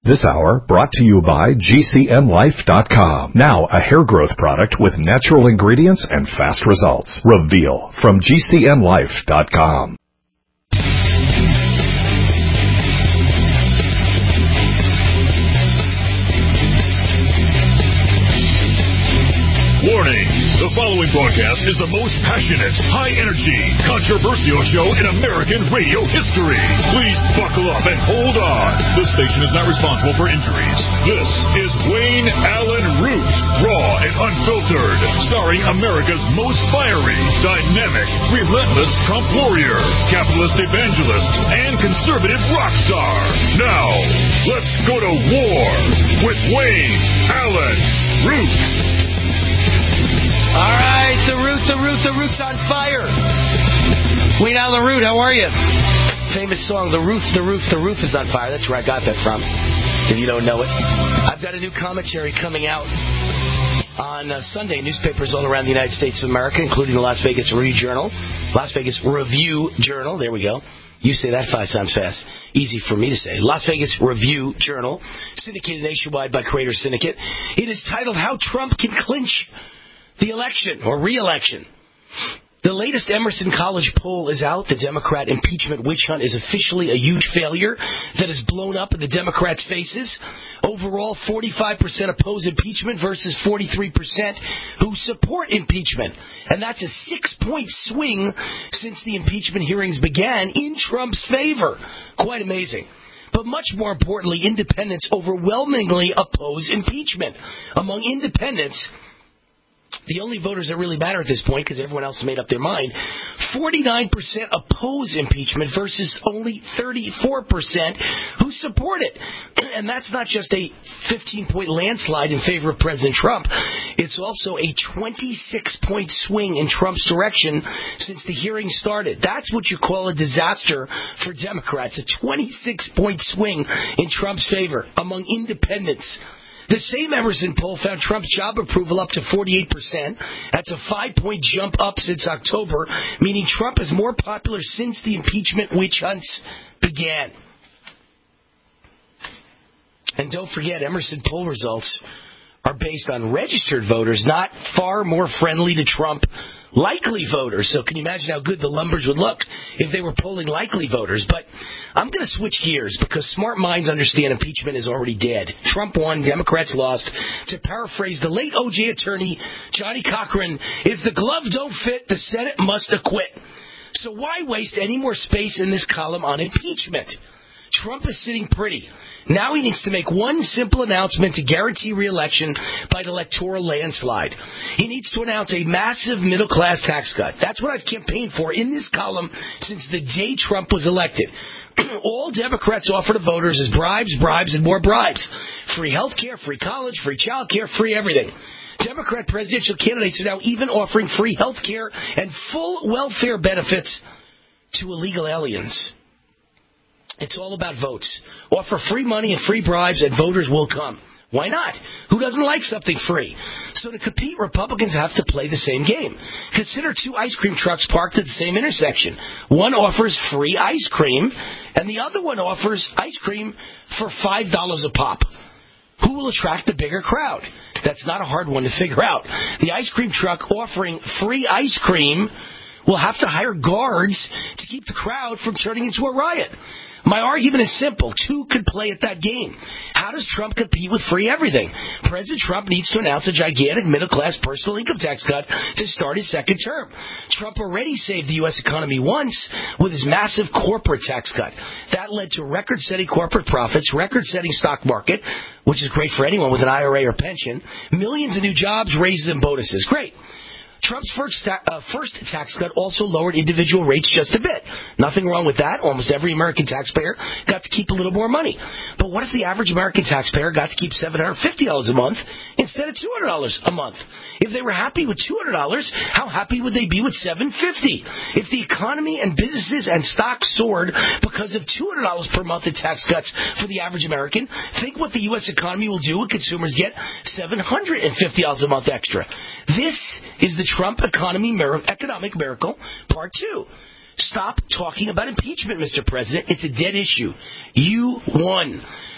This hour brought to you by GCNlife.com. Now a hair growth product with natural ingredients and fast results. Reveal from GCNlife.com. Warning! The following broadcast is the most passionate, high-energy, controversial show in American radio history. Please buckle up and hold on. This station is not responsible for injuries. This is Wayne Allen Root, raw and unfiltered, starring America's most fiery, dynamic, relentless Trump warrior, capitalist evangelist, and conservative rock star. Now, let's go to war with Wayne Allen Root. All right, the Root's on fire. Wayne Allen Root, how are you? Famous song, The Roof is on fire. That's where I got that from, if you don't know it. I've got a new commentary coming out on Sunday. Newspapers all around the United States of America, including the Las Vegas Review Journal. There we go. You say that 5 times fast. Easy for me to say. Las Vegas Review Journal, syndicated nationwide by Creator Syndicate. It is titled, How Trump Can Clinch the Election or Re-election. The latest Emerson College poll is out. The Democrat impeachment witch hunt is officially a huge failure that has blown up in the Democrats' faces. Overall, 45% oppose impeachment versus 43% who support impeachment. And that's a 6-point swing since the impeachment hearings began in Trump's favor. Quite amazing. But much more importantly, independents overwhelmingly oppose impeachment. Among independents, the only voters that really matter at this point, because everyone else made up their mind, 49% oppose impeachment versus only 34% who support it. And that's not just a 15-point landslide in favor of President Trump. It's also a 26-point swing in Trump's direction since the hearing started. That's what you call a disaster for Democrats, a 26-point swing in Trump's favor among independents. The same Emerson poll found Trump's job approval up to 48%. That's a 5-point jump up since October, meaning Trump is more popular since the impeachment witch hunts began. And don't forget, Emerson poll results are based on registered voters, not far more friendly to Trump likely voters. So can you imagine how good the numbers would look if they were polling likely voters? But I'm going to switch gears because smart minds understand impeachment is already dead. Trump won, Democrats lost. To paraphrase the late OJ attorney, Johnny Cochran, if the glove don't fit, the Senate must acquit. So why waste any more space in this column on impeachment? Trump is sitting pretty. Now he needs to make one simple announcement to guarantee re-election by an electoral landslide. He needs to announce a massive middle-class tax cut. That's what I've campaigned for in this column since the day Trump was elected. All Democrats offer to voters is bribes, and more bribes. Free health care, free college, free child care, free everything. Democrat presidential candidates are now even offering free health care and full welfare benefits to illegal aliens. It's all about votes. Offer free money and free bribes and voters will come. Why not? Who doesn't like something free? So to compete, Republicans have to play the same game. Consider 2 ice cream trucks parked at the same intersection. One offers free ice cream, and the other one offers ice cream for $5 a pop. Who will attract the bigger crowd? That's not a hard one to figure out. The ice cream truck offering free ice cream will have to hire guards to keep the crowd from turning into a riot. My argument is simple. 2 could play at that game. How does Trump compete with free everything? President Trump needs to announce a gigantic middle-class personal income tax cut to start his second term. Trump already saved the U.S. economy once with his massive corporate tax cut. That led to record-setting corporate profits, record-setting stock market, which is great for anyone with an IRA or pension, millions of new jobs, raises, and bonuses. Great. Trump's first tax cut also lowered individual rates just a bit. Nothing wrong with that. Almost every American taxpayer got to keep a little more money. But what if the average American taxpayer got to keep $750 a month instead of $200 a month? If they were happy with $200, how happy would they be with $750? If the economy and businesses and stocks soared because of $200 per month in tax cuts for the average American, think what the U.S. economy will do when consumers get $750 a month extra. This is the Trump economic miracle, part 2. Stop talking about impeachment, Mr. President. It's a dead issue. You won.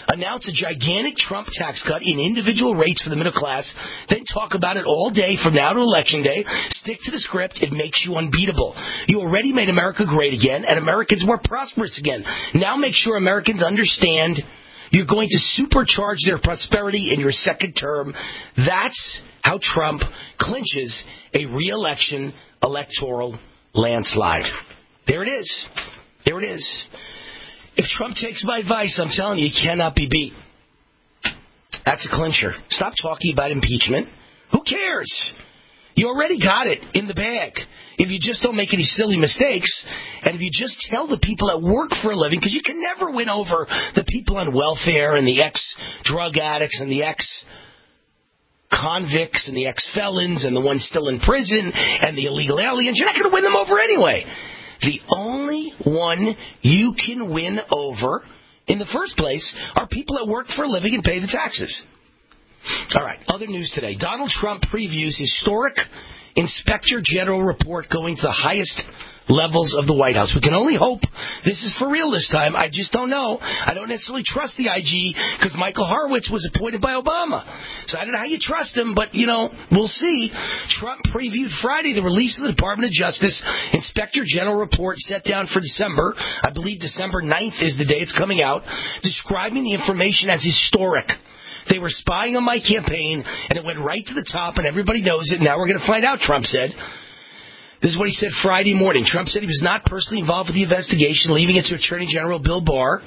announce a gigantic Trump tax cut in individual rates for the middle class, then talk about it all day from now to Election Day, stick to the script, it makes you unbeatable. You already made America great again, and Americans more prosperous again. Now make sure Americans understand you're going to supercharge their prosperity in your second term. That's how Trump clinches a re-election electoral landslide. There it is. There it is. If Trump takes my advice, I'm telling you, he cannot be beat. That's a clincher. Stop talking about impeachment. Who cares? You already got it in the bag. If you just don't make any silly mistakes, and if you just tell the people that work for a living, because you can never win over the people on welfare and the ex-drug addicts and the ex-convicts and the ex-felons and the ones still in prison and the illegal aliens. You're not going to win them over anyway. The only one you can win over in the first place are people that work for a living and pay the taxes. All right, other news today. Donald Trump previews historic Inspector General report going to the highest levels of the White House. We can only hope this is for real this time. I just don't know. I don't necessarily trust the IG because Michael Horowitz was appointed by Obama. So I don't know how you trust him, but, we'll see. Trump previewed Friday the release of the Department of Justice Inspector General report set down for December. I believe December 9th is the day it's coming out, describing the information as historic. They were spying on my campaign, and it went right to the top, and everybody knows it. Now we're going to find out, Trump said. This is what he said Friday morning. Trump said he was not personally involved with the investigation, leaving it to Attorney General Bill Barr.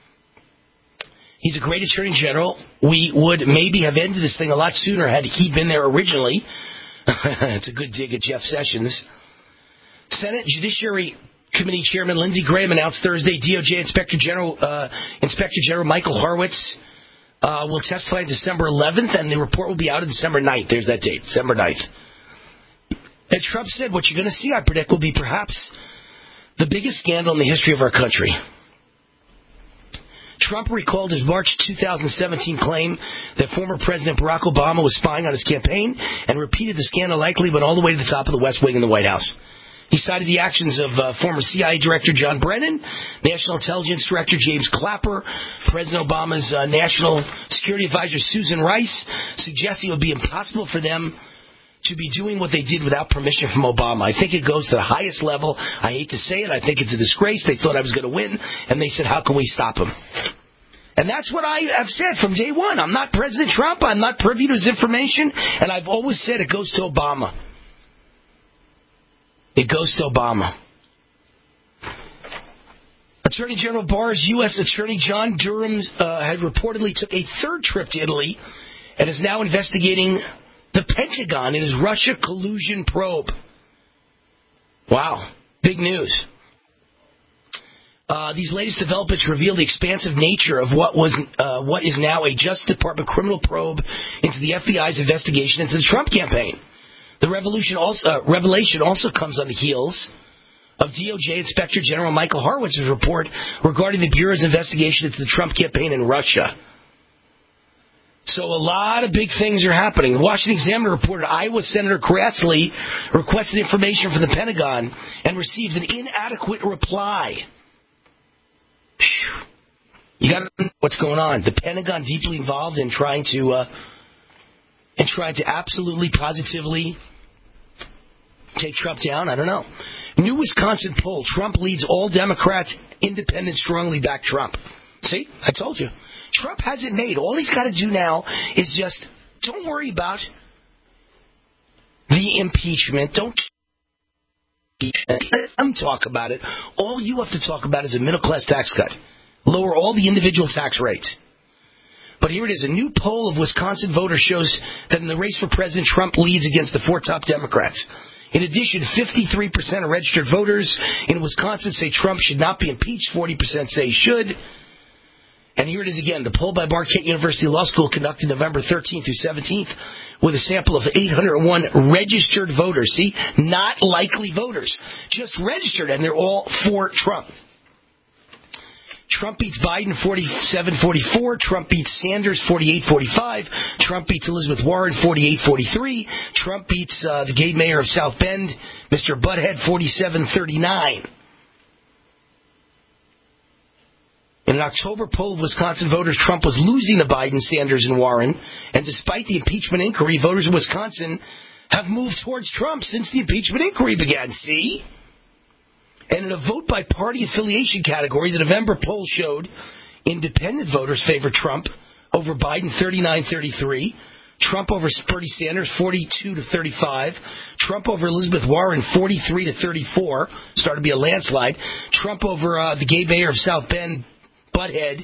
He's a great Attorney General. We would maybe have ended this thing a lot sooner had he been there originally. It's a good dig at Jeff Sessions. Senate Judiciary Committee Chairman Lindsey Graham announced Thursday DOJ Inspector General Michael Horowitz will testify December 11th, and the report will be out on December 9th. There's that date, December 9th. And Trump said, what you're going to see, I predict, will be perhaps the biggest scandal in the history of our country. Trump recalled his March 2017 claim that former President Barack Obama was spying on his campaign and repeated the scandal likely went all the way to the top of the West Wing in the White House. He cited the actions of former CIA Director John Brennan, National Intelligence Director James Clapper, President Obama's National Security Advisor Susan Rice, suggesting it would be impossible for them to be doing what they did without permission from Obama. I think it goes to the highest level. I hate to say it. I think it's a disgrace. They thought I was going to win, and they said, how can we stop him? And that's what I have said from day one. I'm not President Trump. I'm not privy to his information, and I've always said it goes to Obama. It goes to Obama. Attorney General Barr's U.S. Attorney John Durham had reportedly took a third trip to Italy and is now investigating the Pentagon in his Russia collusion probe. Wow. Big news. These latest developments reveal the expansive nature of what is now a Justice Department criminal probe into the FBI's investigation into the Trump campaign. The revelation also comes on the heels of DOJ Inspector General Michael Horowitz's report regarding the Bureau's investigation into the Trump campaign in Russia. So a lot of big things are happening. The Washington Examiner reported Iowa Senator Grassley requested information from the Pentagon and received an inadequate reply. You got to know what's going on. The Pentagon deeply involved in trying to absolutely, positively take Trump down. I don't know. New Wisconsin poll: Trump leads all Democrats. Independents strongly back Trump. See, I told you. Trump has it made. All he's got to do now is just don't worry about the impeachment. Don't let them talk about it. All you have to talk about is a middle-class tax cut. Lower all the individual tax rates. But here it is. A new poll of Wisconsin voters shows that in the race for President, Trump leads against the four top Democrats. In addition, 53% of registered voters in Wisconsin say Trump should not be impeached. 40% say he should. And here it is again. The poll by Marquette University Law School conducted November 13th through 17th with a sample of 801 registered voters. See? Not likely voters. Just registered, and they're all for Trump. Trump beats Biden 47-44. Trump beats Sanders 48-45. Trump beats Elizabeth Warren 48-43. Trump beats the gay mayor of South Bend, Mr. Butthead, 47-39. In an October poll of Wisconsin voters, Trump was losing to Biden, Sanders, and Warren. And despite the impeachment inquiry, voters in Wisconsin have moved towards Trump since the impeachment inquiry began. See? And in a vote by party affiliation category, the November poll showed independent voters favor Trump over Biden 39-33, Trump over Bernie Sanders 42-35, Trump over Elizabeth Warren 43-34, started to be a landslide, Trump over the gay mayor of South Bend, Butthead,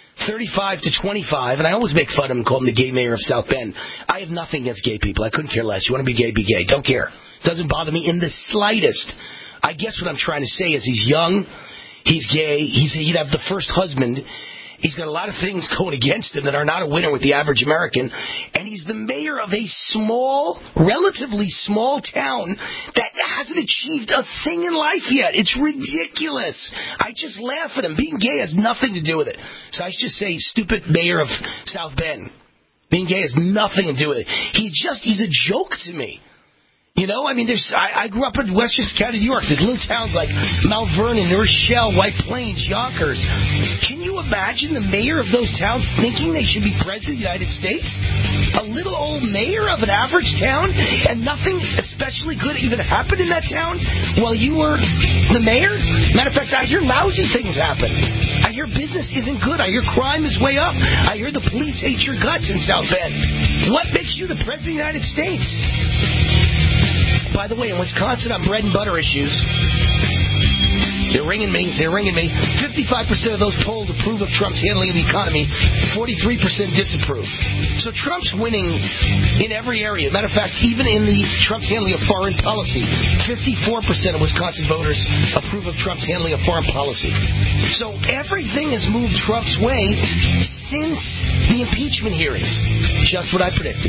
35-25, and I always make fun of him and call him the gay mayor of South Bend. I have nothing against gay people. I couldn't care less. You want to be gay, don't care. It doesn't bother me in the slightest. I guess what I'm trying to say is he's young, he's gay, he'd have the first husband. He's got a lot of things going against him that are not a winner with the average American. And he's the mayor of a small, relatively small town that hasn't achieved a thing in life yet. It's ridiculous. I just laugh at him. Being gay has nothing to do with it. So I just say, stupid mayor of South Bend. Being gay has nothing to do with it. He's a joke to me. You know, I mean, I grew up in Westchester County, New York. There's little towns like Mount Vernon, New Rochelle, White Plains, Yonkers. Can you imagine the mayor of those towns thinking they should be president of the United States? A little old mayor of an average town, and nothing especially good even happened in that town while you were the mayor? Matter of fact, I hear lousy things happen. I hear business isn't good. I hear crime is way up. I hear the police hate your guts in South Bend. What makes you the president of the United States? By the way, in Wisconsin, on bread and butter issues, they're ringing me. 55% of those polled approve of Trump's handling of the economy. 43% disapprove. So Trump's winning in every area. Matter of fact, even in Trump's handling of foreign policy, 54% of Wisconsin voters approve of Trump's handling of foreign policy. So everything has moved Trump's way since the impeachment hearings. Just what I predicted.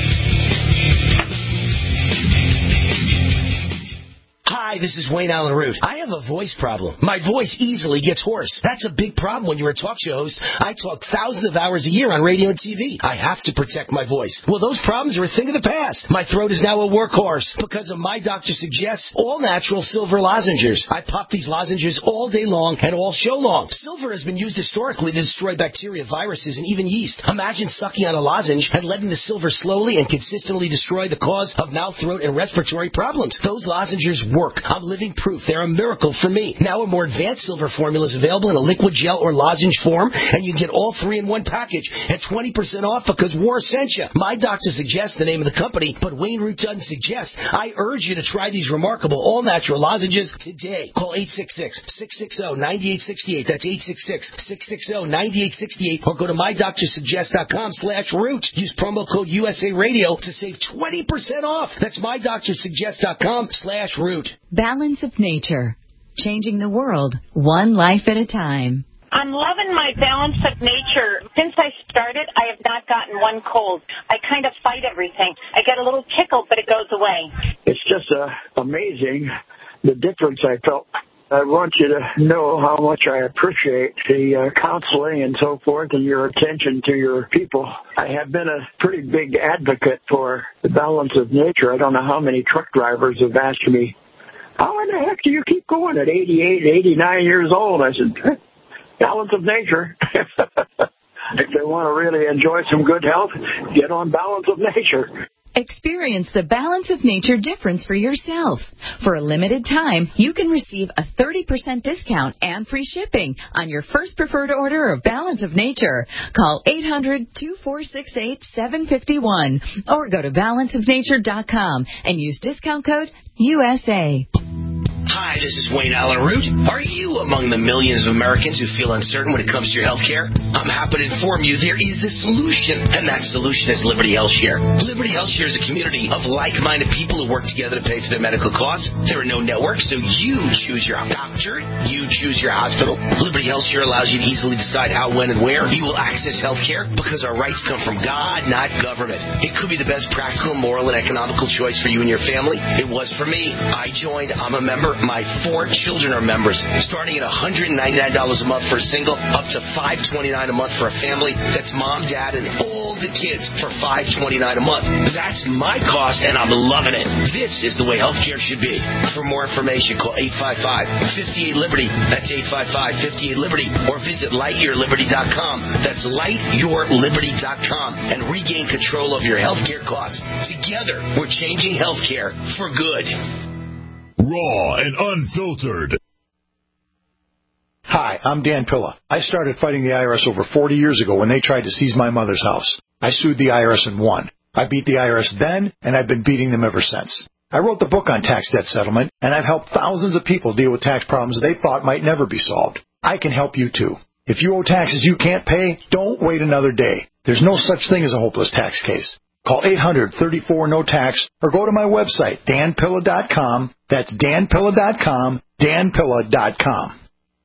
Hi, this is Wayne Allen Root. I have a voice problem. My voice easily gets hoarse. That's a big problem when you're a talk show host. I talk thousands of hours a year on radio and TV. I have to protect my voice. Well, those problems are a thing of the past. My throat is now a workhorse because of My Doctor Suggests all-natural silver lozenges. I pop these lozenges all day long and all show long. Silver has been used historically to destroy bacteria, viruses, and even yeast. Imagine sucking on a lozenge and letting the silver slowly and consistently destroy the cause of mouth, throat, and respiratory problems. Those lozenges work. I'm living proof. They're a miracle for me. Now a more advanced silver formula is available in a liquid gel or lozenge form, and you can get all three in one package at 20% off because war sent you. My Doctor Suggests the name of the company, but Wayne Root doesn't suggest. I urge you to try these remarkable all-natural lozenges today. Call 866-660-9868. That's 866-660-9868. Or go to MyDoctorSuggest.com/root. Use promo code USA Radio to save 20% off. That's MyDoctorSuggest.com/root. Balance of Nature, changing the world one life at a time. I'm loving my Balance of Nature. Since I started, I have not gotten one cold. I kind of fight everything. I get a little tickle, but it goes away. It's just amazing the difference I felt. I want you to know how much I appreciate the counseling and so forth and your attention to your people. I have been a pretty big advocate for the Balance of Nature. I don't know how many truck drivers have asked me, how in the heck do you keep going at 88, 89 years old? I said, Balance of Nature. If they want to really enjoy some good health, get on Balance of Nature. Experience the Balance of Nature difference for yourself. For a limited time, you can receive a 30% discount and free shipping on your first preferred order of Balance of Nature. Call 800-2468-751 or go to balanceofnature.com and use discount code USA. Hi, this is Wayne Allen Root. Are you among the millions of Americans who feel uncertain when it comes to your health care? I'm happy to inform you there is a solution, and that solution is Liberty HealthShare. Liberty HealthShare is a community of like-minded people who work together to pay for their medical costs. There are no networks, so you choose your doctor, you choose your hospital. Liberty HealthShare allows you to easily decide how, when, and where you will access health care because our rights come from God, not government. It could be the best practical, moral, and economical choice for you and your family. It was for me. I joined. I'm a member. Remember, my 4 children are members, starting at $199 a month for a single, up to $529 a month for a family. That's mom, dad, and all the kids for $529 a month. That's my cost, and I'm loving it. This is the way healthcare should be. For more information, call 855-58-LIBERTY. That's 855-58-LIBERTY. Or visit lightyearliberty.com. That's lightyearliberty.com. And regain control of your healthcare costs. Together, we're changing healthcare for good. Raw and unfiltered. Hi, I'm Dan Pilla. I started fighting the IRS over 40 years ago when they tried to seize my mother's house. I sued the IRS and won. I beat the IRS then, and I've been beating them ever since. I wrote the book on tax debt settlement, and I've helped thousands of people deal with tax problems they thought might never be solved. I can help you too. If you owe taxes you can't pay, don't wait another day. There's no such thing as a hopeless tax case. Call 800-34-NO-TAX or go to my website, danpilla.com. That's danpilla.com, danpilla.com.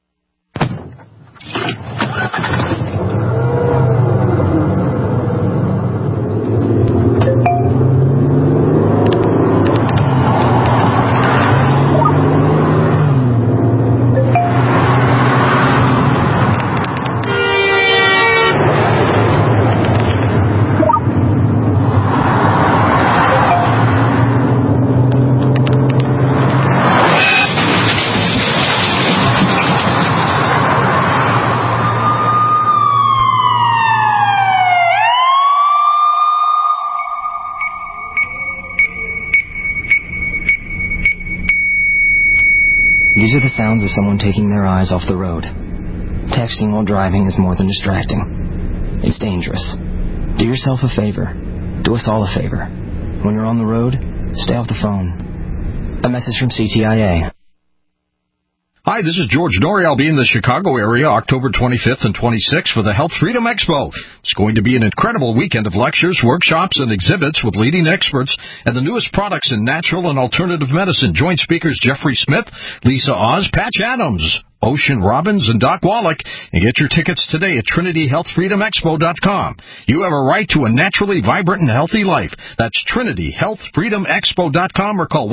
These are the sounds of someone taking their eyes off the road. Texting while driving is more than distracting. It's dangerous. Do yourself a favor. Do us all a favor. When you're on the road, stay off the phone. A message from CTIA. Hi, this is George Norrie. I'll be in the Chicago area October 25th and 26th for the Health Freedom Expo. It's going to be an incredible weekend of lectures, workshops, and exhibits with leading experts and the newest products in natural and alternative medicine. Join speakers Jeffrey Smith, Lisa Oz, Patch Adams, Ocean Robbins, and Doc Wallach, and get your tickets today at TrinityHealthFreedomExpo.com. You have a right to a naturally vibrant and healthy life. That's TrinityHealthFreedomExpo.com or call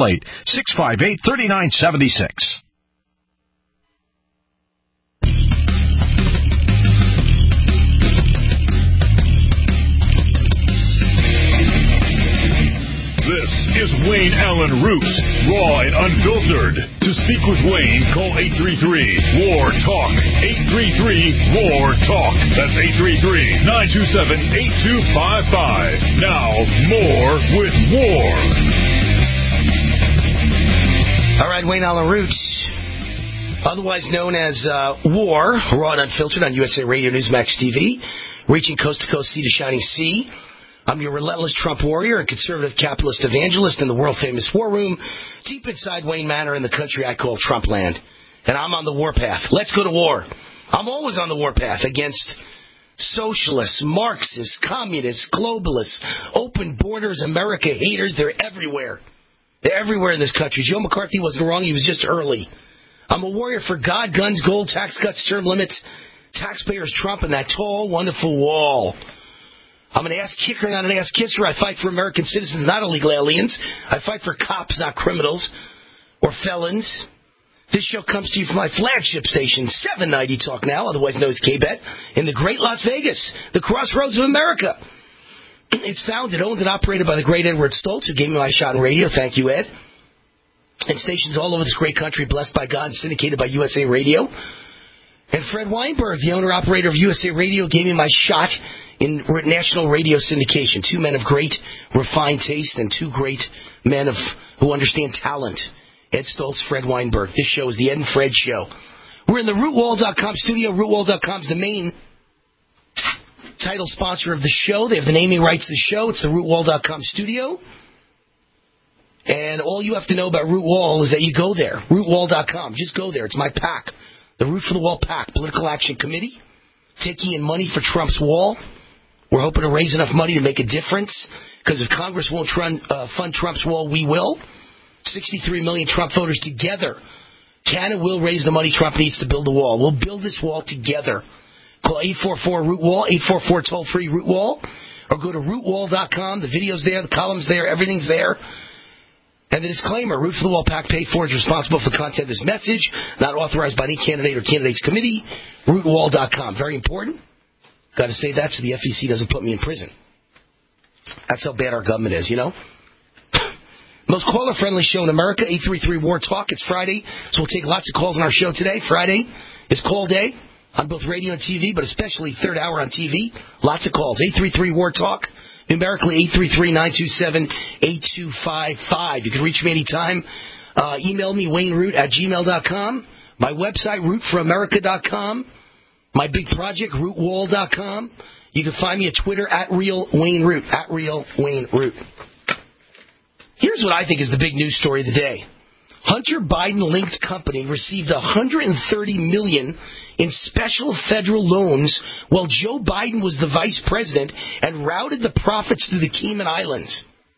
1-888-658-3976. This is Wayne Allen Root, raw and unfiltered. To speak with Wayne, call 833-WAR-TALK. 833-WAR-TALK. That's 833-927-8255. Now, more with War. All right, Wayne Allen Root, otherwise known as War, raw and unfiltered on USA Radio Newsmax TV, reaching coast to coast, sea to shining sea. I'm your relentless Trump warrior and conservative capitalist evangelist in the world-famous War Room, deep inside Wayne Manor in the country I call Trump land. And I'm on the warpath. Let's go to war. I'm always on the warpath against socialists, Marxists, communists, globalists, open borders, America haters. They're everywhere. They're everywhere in this country. Joe McCarthy wasn't wrong. He was just early. I'm a warrior for God, guns, gold, tax cuts, term limits, taxpayers, Trump, and that tall, wonderful wall. I'm an ass kicker, not an ass kisser. I fight for American citizens, not illegal aliens. I fight for cops, not criminals or felons. This show comes to you from my flagship station, 790 Talk Now, otherwise known as KBET, in the great Las Vegas, the crossroads of America. It's founded, owned, and operated by the great Edward Stoltz, who gave me my shot in radio. Thank you, Ed. And stations all over this great country, blessed by God, and syndicated by USA Radio. And Fred Weinberg, the owner-operator of USA Radio, gave me my shot in national radio syndication. Two men of great refined taste and two great men who understand talent. Ed Stoltz, Fred Weinberg. This show is the Ed and Fred Show. We're in the RootWall.com studio. RootWall.com is the main title sponsor of the show. They have the naming rights to the show. It's the RootWall.com studio. And all you have to know about Root Wall is that you go there. RootWall.com. Just go there. It's my PAC. The Root for the Wall PAC. Political Action Committee. Taking in money for Trump's wall. We're hoping to raise enough money to make a difference. Because if Congress won't fund Trump's wall, we will. 63 million Trump voters together can and will raise the money Trump needs to build the wall. We'll build this wall together. Call 844-ROOT-WALL, 844-toll-free-ROOT-WALL, or go to rootwall.com. The video's there, the column's there, everything's there. And the disclaimer, Root for the Wall PAC paid for is responsible for the content of this message, not authorized by any candidate or candidates committee. RootWall.com. Very important. Got to say that so the FEC doesn't put me in prison. That's how bad our government is, you know? Most caller-friendly show in America, 833-WAR TALK. It's Friday, so we'll take lots of calls on our show today. Friday is call day on both radio and TV, but especially third hour on TV. Lots of calls. 833-WAR TALK. Numerically, 833-927-8255. You can reach me anytime. Email me, WayneRoot@gmail.com. My website, RootForAmerica.com. My big project, RootWall.com. You can find me at Twitter, @RealWayneRoot, @RealWayneRoot. Here's what I think is the big news story of the day. Hunter Biden-linked company received $130 million in special federal loans while Joe Biden was the vice president and routed the profits through the Cayman Islands.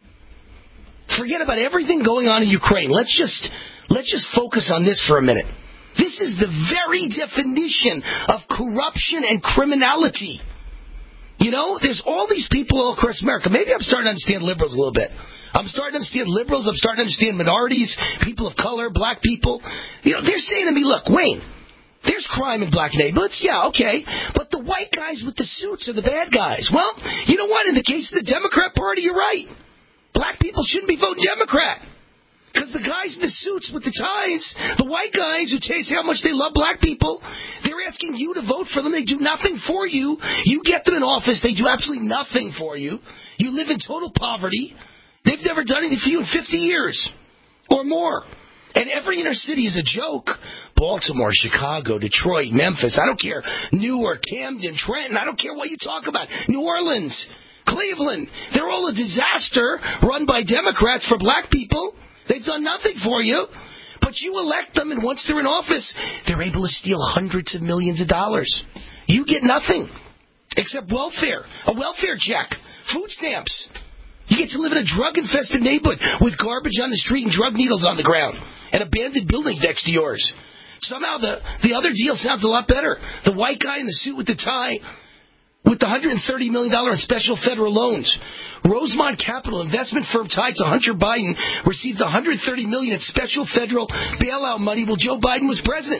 Forget about everything going on in Ukraine. Let's just focus on this for a minute. This is the very definition of corruption and criminality. You know, there's all these people all across America. Maybe I'm starting to understand liberals a little bit. I'm starting to understand liberals. I'm starting to understand minorities, people of color, black people. You know, they're saying to me, look, Wayne, there's crime in black neighborhoods. Yeah, okay. But the white guys with the suits are the bad guys. Well, you know what? In the case of the Democrat Party, you're right. Black people shouldn't be voting Democrat. Because the guys in the suits with the ties, the white guys who say how much they love black people, they're asking you to vote for them. They do nothing for you. You get them in office. They do absolutely nothing for you. You live in total poverty. They've never done anything for you in 50 years or more. And every inner city is a joke. Baltimore, Chicago, Detroit, Memphis, I don't care. Newark, Camden, Trenton, I don't care what you talk about. New Orleans, Cleveland, they're all a disaster run by Democrats for black people. They've done nothing for you. But you elect them, and once they're in office, they're able to steal hundreds of millions of dollars. You get nothing except welfare, a welfare check, food stamps. You get to live in a drug-infested neighborhood with garbage on the street and drug needles on the ground and abandoned buildings next to yours. Somehow the other deal sounds a lot better. The white guy in the suit with the tie with the $130 million in special federal loans. Rosemont Capital, investment firm tied to Hunter Biden, received $130 million in special federal bailout money while Joe Biden was president.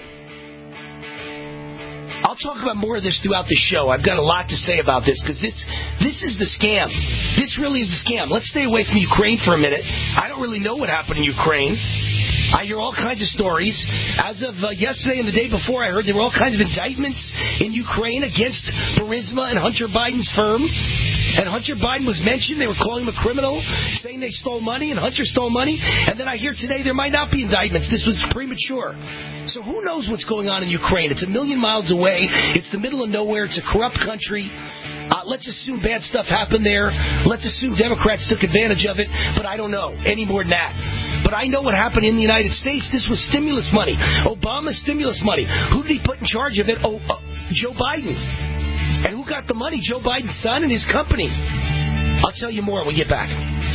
I'll talk about more of this throughout the show. I've got a lot to say about this because this is the scam. This really is the scam. Let's stay away from Ukraine for a minute. I don't really know what happened in Ukraine. I hear all kinds of stories. As of yesterday and the day before, I heard there were all kinds of indictments in Ukraine against Burisma and Hunter Biden's firm. And Hunter Biden was mentioned. They were calling him a criminal, saying they stole money, and Hunter stole money. And then I hear today there might not be indictments. This was premature. So who knows what's going on in Ukraine? It's a million miles away. It's the middle of nowhere. It's a corrupt country. Let's assume bad stuff happened there. Let's assume Democrats took advantage of it. But I don't know any more than that. But I know what happened in the United States. This was stimulus money. Obama's stimulus money. Who did he put in charge of it? Joe Biden. And who got the money? Joe Biden's son and his company. I'll tell you more when we get back.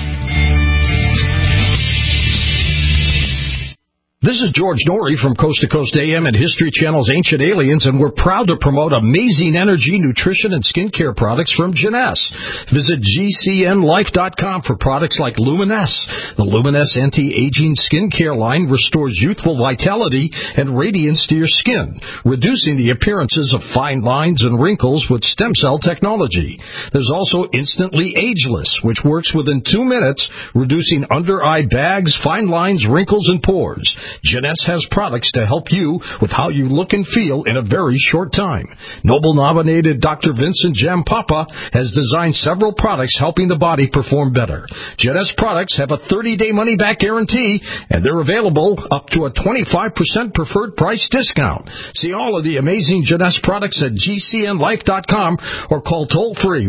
This is George Norrie from Coast to Coast AM and History Channel's Ancient Aliens, and we're proud to promote amazing energy, nutrition, and skincare products from Jeunesse. Visit GCNLife.com for products like Luminesce. The Luminesce anti-aging skincare line restores youthful vitality and radiance to your skin, reducing the appearances of fine lines and wrinkles with stem cell technology. There's also Instantly Ageless, which works within 2 minutes, reducing under-eye bags, fine lines, wrinkles, and pores. Jeunesse has products to help you with how you look and feel in a very short time. Nobel-nominated Dr. Vincent Jampapa has designed several products helping the body perform better. Jeunesse products have a 30-day money-back guarantee, and they're available up to a 25% preferred price discount. See all of the amazing Jeunesse products at GCNLife.com or call toll-free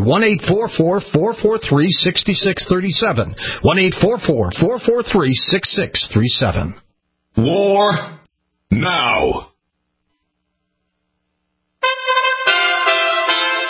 1-844-443-6637, 1-844-443-6637. War now.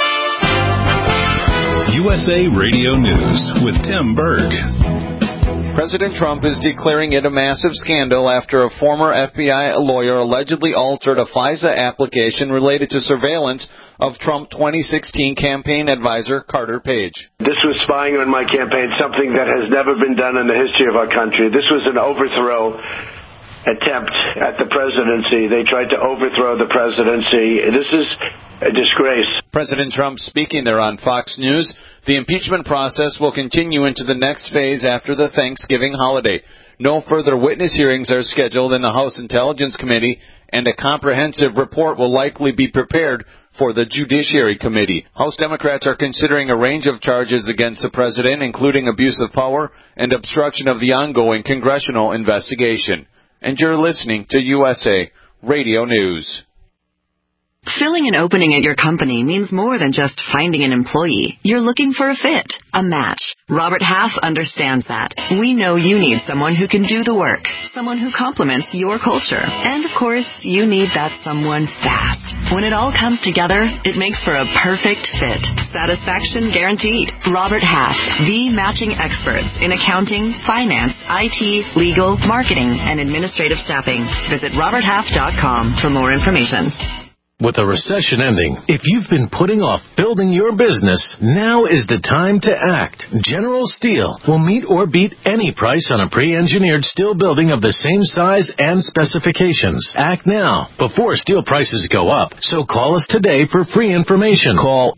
USA Radio News with Tim Berg. President Trump is declaring it a massive scandal after a former FBI lawyer allegedly altered a FISA application related to surveillance of Trump 2016 campaign advisor Carter Page. This was spying on my campaign, something that has never been done in the history of our country. This was an overthrow attempt at the presidency. They tried to overthrow the presidency. This is a disgrace. President Trump speaking there on Fox News. The impeachment process will continue into the next phase after the Thanksgiving holiday. No further witness hearings are scheduled in the House Intelligence Committee, and a comprehensive report will likely be prepared for the Judiciary Committee. House Democrats are considering a range of charges against the president, including abuse of power and obstruction of the ongoing congressional investigation. And you're listening to USA Radio News. Filling an opening at your company means more than just finding an employee. You're looking for a fit, a match. Robert Half understands that. We know you need someone who can do the work, someone who complements your culture. And, of course, you need that someone fast. When it all comes together, it makes for a perfect fit. Satisfaction guaranteed. Robert Half, the matching experts in accounting, finance, IT, legal, marketing, and administrative staffing. Visit roberthalf.com for more information. With a recession ending, if you've been putting off building your business, now is the time to act. General Steel will meet or beat any price on a pre-engineered steel building of the same size and specifications. Act now, before steel prices go up. So call us today for free information. Call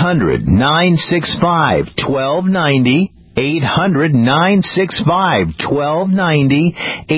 800-965-1290. 800-965-1290.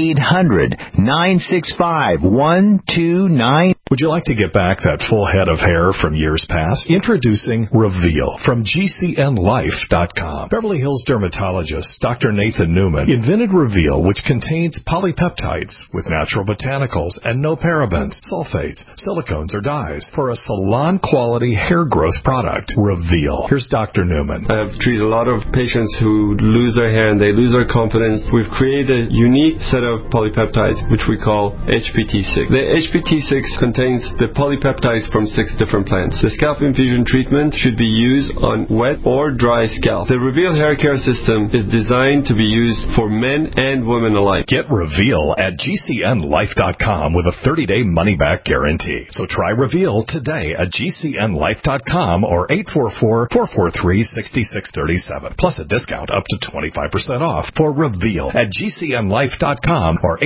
800-965-129. Would you like to get back that full head of hair from years past? Introducing Reveal from GCNLife.com. Beverly Hills dermatologist Dr. Nathan Newman invented Reveal, which contains polypeptides with natural botanicals and no parabens, sulfates, silicones, or dyes for a salon-quality hair growth product. Reveal. Here's Dr. Newman. I have treated a lot of patients who lose their hair and they lose their confidence. We've created a unique set of polypeptides, which we call HPT6. The HPT6 contains the polypeptides from 6 different plants. The scalp infusion treatment should be used on wet or dry scalp. The Reveal hair care system is designed to be used for men and women alike. Get Reveal at GCNLife.com with a 30-day money-back guarantee. So try Reveal today at GCNLife.com or 844-443-6637. Plus a discount up to 25% off for Reveal at GCNLife.com or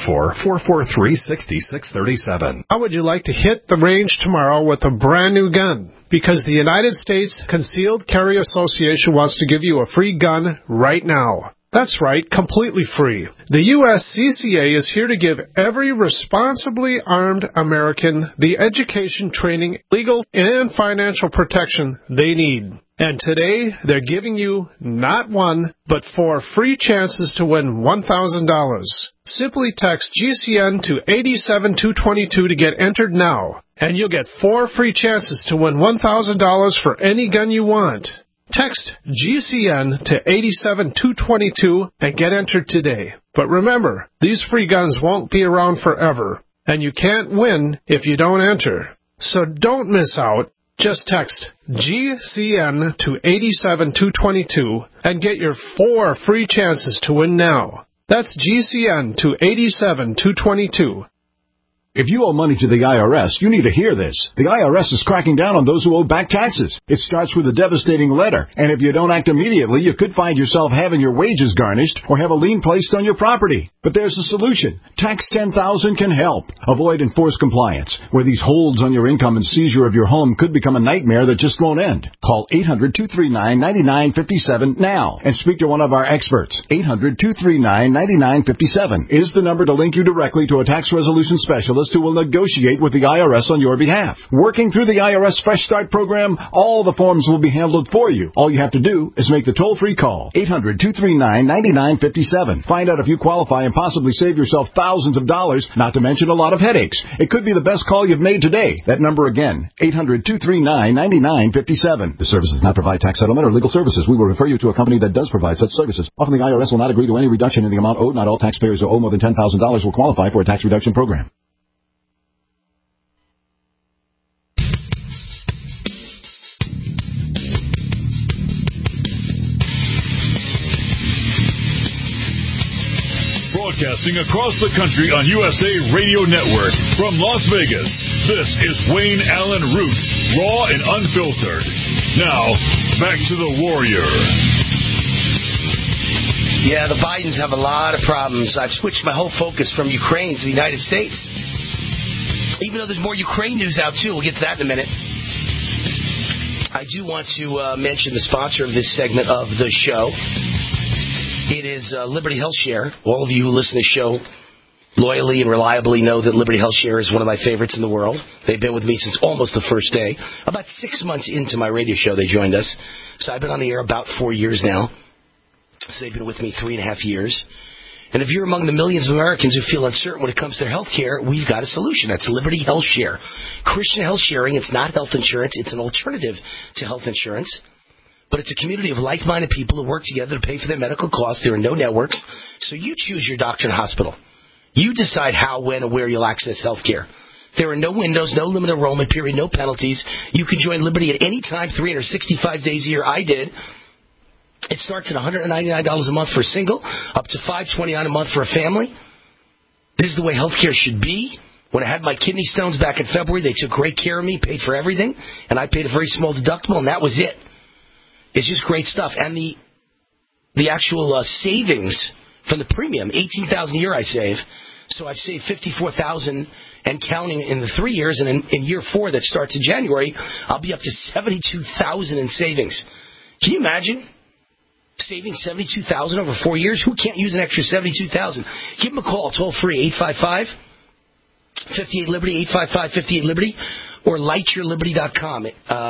844-443-6637. How would you like to hit the range tomorrow with a brand new gun? Because the United States Concealed Carry Association wants to give you a free gun right now. That's right, completely free. The USCCA is here to give every responsibly armed American the education, training, legal, and financial protection they need. And today, they're giving you not one, but 4 free chances to win $1,000. Simply text GCN to 87222 to get entered now, and you'll get 4 free chances to win $1,000 for any gun you want. Text GCN to 87222 and get entered today. But remember, these free guns won't be around forever, and you can't win if you don't enter. So don't miss out. Just text GCN to 87222 and get your 4 free chances to win now. That's GCN to 87222. If you owe money to the IRS, you need to hear this. The IRS is cracking down on those who owe back taxes. It starts with a devastating letter, and if you don't act immediately, you could find yourself having your wages garnished or have a lien placed on your property. But there's a solution. Tax 10,000 can help. Avoid enforced compliance, where these holds on your income and seizure of your home could become a nightmare that just won't end. Call 800-239-9957 now and speak to one of our experts. 800-239-9957 is the number to link you directly to a tax resolution specialist who will negotiate with the IRS on your behalf. Working through the IRS Fresh Start program, all the forms will be handled for you. All you have to do is make the toll-free call. 800-239-9957. Find out if you qualify and possibly save yourself thousands of dollars, not to mention a lot of headaches. It could be the best call you've made today. That number again, 800-239-9957. The service does not provide tax settlement or legal services. We will refer you to a company that does provide such services. Often the IRS will not agree to any reduction in the amount owed. Not all taxpayers who owe more than $10,000 will qualify for a tax reduction program. Broadcasting across the country on USA Radio Network from Las Vegas, this is Wayne Allen Root, raw and unfiltered. Now, back to the Warrior. Yeah, the Bidens have a lot of problems. I've switched my whole focus from Ukraine to the United States. Even though there's more Ukraine news out, too. We'll get to that in a minute. I do want to mention the sponsor of this segment of the show. It is Liberty Health Share. All of you who listen to the show loyally and reliably know that Liberty Health Share is one of my favorites in the world. They've been with me since almost the first day. About 6 months into my radio show, they joined us. So I've been on the air about 4 years now. So they've been with me 3.5 years. And if you're among the millions of Americans who feel uncertain when it comes to their health care, we've got a solution. That's Liberty Health Share. Christian health sharing, it's not health insurance. It's an alternative to health insurance. But it's a community of like-minded people who work together to pay for their medical costs. There are no networks. So you choose your doctor and hospital. You decide how, when, and where you'll access health care. There are no windows, no limited enrollment period, no penalties. You can join Liberty at any time, 365 days a year. I did. It starts at $199 a month for a single, up to $529 a month for a family. This is the way healthcare should be. When I had my kidney stones back in February, they took great care of me, paid for everything, and I paid a very small deductible, and that was it. It's just great stuff. And the actual savings from the premium, $18,000 a year I save. So I've saved $54,000 and counting in the 3 years, and in year 4 that starts in January, I'll be up to $72,000 in savings. Can you imagine? Saving $72,000 over 4 years? Who can't use an extra $72,000? Give them a call, toll free, 855-58-LIBERTY, 855-58-LIBERTY, or lightyourliberty.com.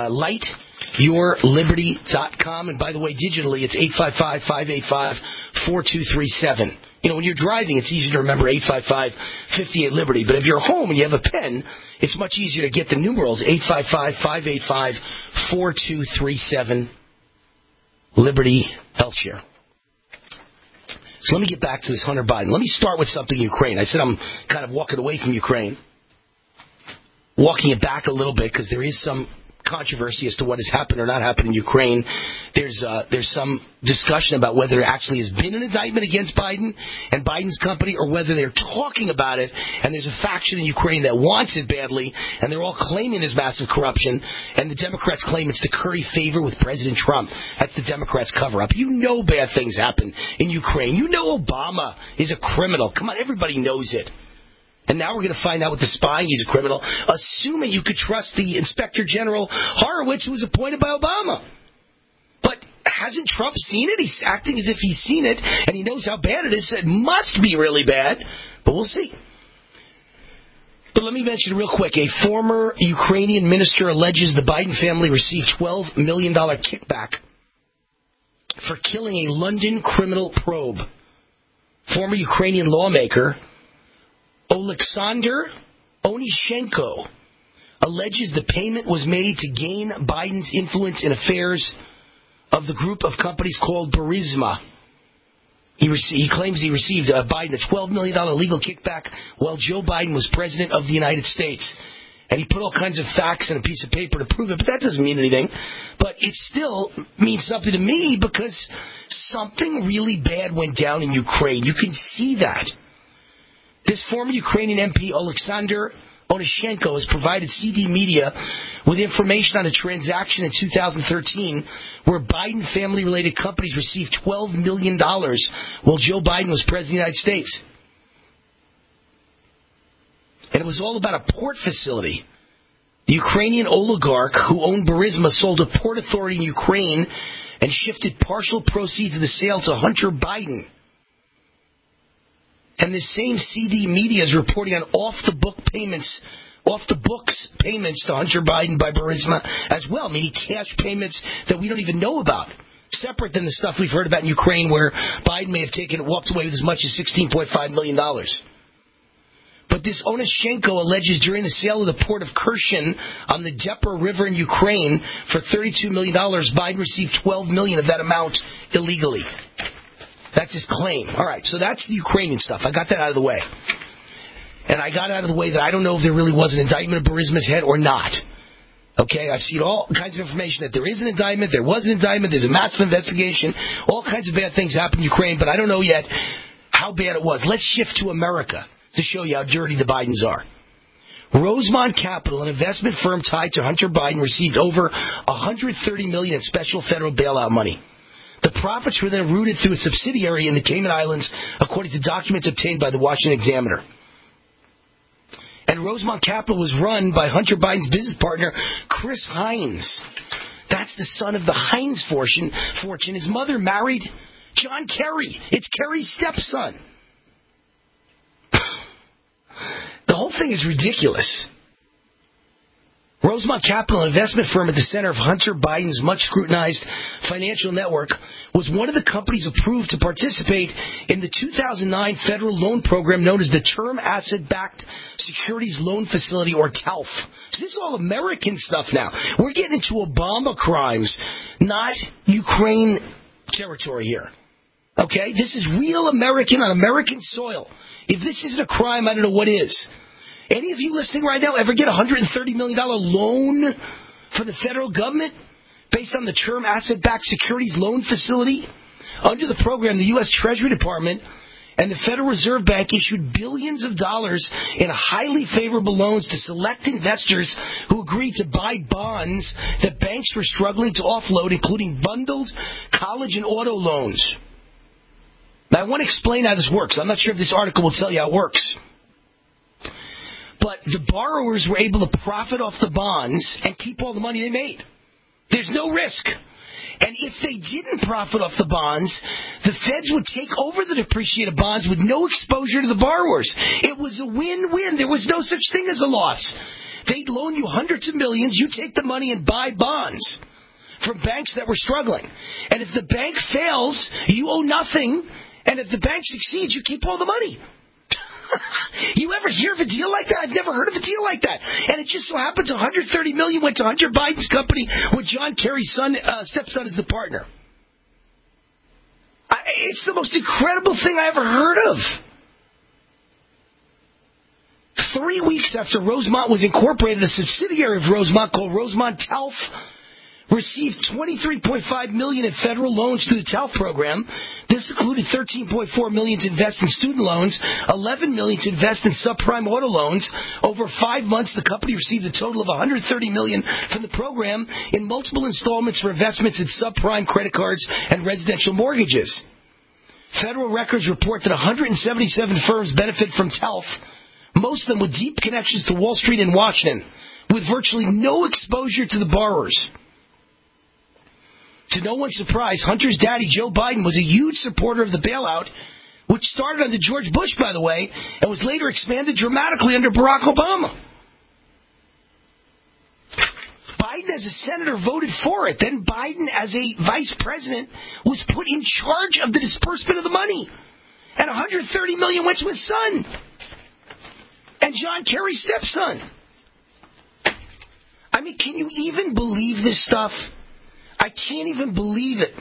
Lightyourliberty.com. And by the way, digitally, it's 855-585-4237. You know, when you're driving, it's easy to remember 855-58-LIBERTY. But if you're home and you have a pen, it's much easier to get the numerals, 855-585-4237. Liberty Health Share. So let me get back to this Hunter Biden. Let me start with something Ukraine. I said I'm kind of walking away from Ukraine, walking it back a little bit because there is some controversy as to what has happened or not happened in Ukraine. There's some discussion about whether there actually has been an indictment against Biden and Biden's company, or whether they're talking about it, and there's a faction in Ukraine that wants it badly, and they're all claiming there's massive corruption, and the Democrats claim it's to curry favor with President Trump. That's the Democrats' cover-up. You know bad things happen in Ukraine. You know Obama is a criminal. Come on, everybody knows it. And now we're going to find out with the spying he's a criminal, assuming you could trust the Inspector General Horowitz, who was appointed by Obama. But hasn't Trump seen it? He's acting as if he's seen it, and he knows how bad it is. It must be really bad, but we'll see. But let me mention real quick, a former Ukrainian minister alleges the Biden family received $12 million kickback for killing a London criminal probe. Former Ukrainian lawmaker Oleksandr Onishenko alleges the payment was made to gain Biden's influence in affairs of the group of companies called Burisma. He claims he received Biden a $12 million legal kickback while Joe Biden was president of the United States. And he put all kinds of facts in a piece of paper to prove it, but that doesn't mean anything. But it still means something to me because something really bad went down in Ukraine. You can see that. This former Ukrainian MP, Oleksandr Onishenko, has provided CD Media with information on a transaction in 2013 where Biden family-related companies received $12 million while Joe Biden was president of the United States. And it was all about a port facility. The Ukrainian oligarch who owned Burisma sold a port authority in Ukraine and shifted partial proceeds of the sale to Hunter Biden. And this same CD Media is reporting on off-the-books payments to Hunter Biden by Burisma as well, meaning cash payments that we don't even know about, separate than the stuff we've heard about in Ukraine where Biden may have walked away with as much as $16.5 million. But this Onishenko alleges during the sale of the port of Kherson on the Dnieper River in Ukraine for $32 million, Biden received $12 million of that amount illegally. That's his claim. All right, so that's the Ukrainian stuff. I got that out of the way. And I got out of the way that I don't know if there really was an indictment of Burisma's head or not. Okay, I've seen all kinds of information that there is an indictment, there was an indictment, there's a massive investigation, all kinds of bad things happen in Ukraine, but I don't know yet how bad it was. Let's shift to America to show you how dirty the Bidens are. Rosemont Capital, an investment firm tied to Hunter Biden, received over $130 million in special federal bailout money. The profits were then routed through a subsidiary in the Cayman Islands, according to documents obtained by the Washington Examiner. And Rosemont Capital was run by Hunter Biden's business partner, Chris Hines. That's the son of the Hines fortune. His mother married John Kerry. It's Kerry's stepson. The whole thing is ridiculous. Rosemont Capital, an investment firm at the center of Hunter Biden's much-scrutinized financial network, was one of the companies approved to participate in the 2009 federal loan program known as the Term Asset-Backed Securities Loan Facility, or TALF. So this is all American stuff now. We're getting into Obama crimes, not Ukraine territory here. Okay? This is real American on American soil. If this isn't a crime, I don't know what is. Any of you listening right now ever get a $130 million loan for the federal government based on the Term Asset-Backed Securities Loan Facility? Under the program, the U.S. Treasury Department and the Federal Reserve Bank issued billions of dollars in highly favorable loans to select investors who agreed to buy bonds that banks were struggling to offload, including bundled college and auto loans. Now, I want to explain how this works. I'm not sure if this article will tell you how it works. But the borrowers were able to profit off the bonds and keep all the money they made. There's no risk. And if they didn't profit off the bonds, the feds would take over the depreciated bonds with no exposure to the borrowers. It was a win-win. There was no such thing as a loss. They'd loan you hundreds of millions. You take the money and buy bonds from banks that were struggling. And if the bank fails, you owe nothing. And if the bank succeeds, you keep all the money. You ever hear of a deal like that? I've never heard of a deal like that. And it just so happens $130 million went to Hunter Biden's company with John Kerry's stepson as the partner. It's the most incredible thing I ever heard of. 3 weeks after Rosemont was incorporated, a subsidiary of Rosemont called Rosemont TALF received $23.5 million in federal loans through the TALF program. This included $13.4 million to invest in student loans, $11 million to invest in subprime auto loans. Over 5 months, the company received a total of $130 million from the program in multiple installments for investments in subprime credit cards and residential mortgages. Federal records report that 177 firms benefit from TALF, most of them with deep connections to Wall Street and Washington, with virtually no exposure to the borrowers. To no one's surprise, Hunter's daddy, Joe Biden, was a huge supporter of the bailout, which started under George Bush, by the way, and was later expanded dramatically under Barack Obama. Biden, as a senator, voted for it. Then Biden, as a vice president, was put in charge of the disbursement of the money. And $130 million went to his son and John Kerry's stepson. I mean, can you even believe this stuff? I can't even believe it.